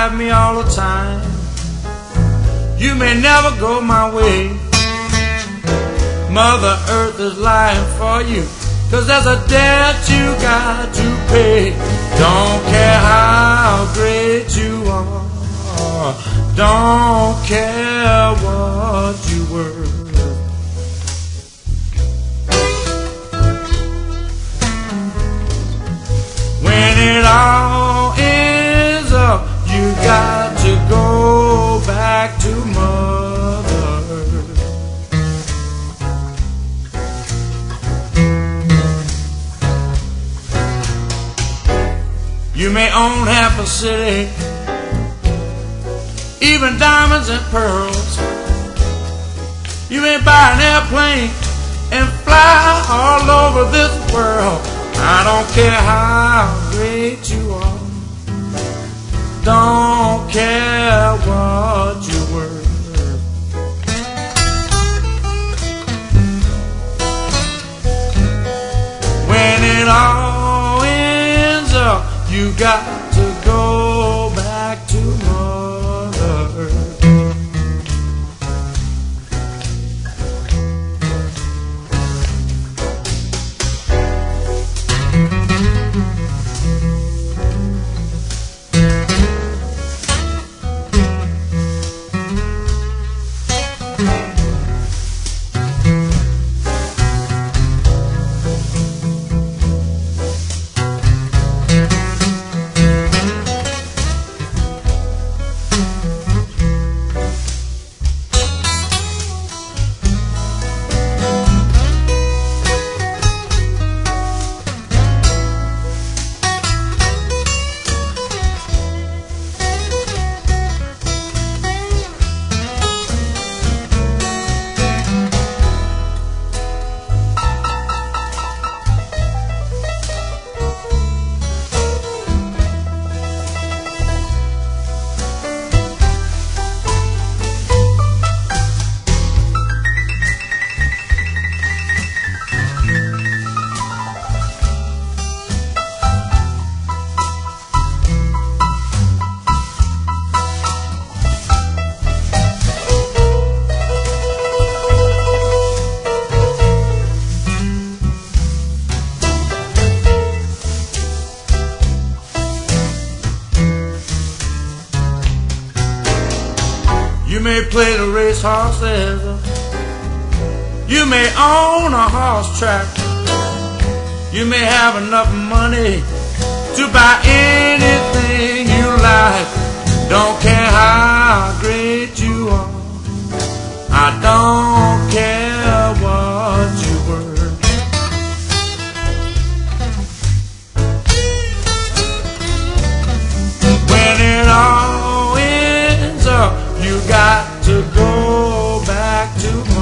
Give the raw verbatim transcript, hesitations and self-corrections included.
have me all the time. You may never go my way. Mother Earth is lying for you, 'cause there's a debt you got to pay. Don't care how great you are, don't care what you were. When it all ends up, you got to go back to Mother Earth. You may own half a city, even diamonds and pearls. You may buy an airplane and fly all over this world. I don't care how great you are, don't care what you were. When it all ends up, you got to go back to Mother Earth. You may play the race horses, you may own a horse track, you may have enough money to buy anything you like. Don't care how great you are, I don't care what you were. When it all ends up, you got to go back to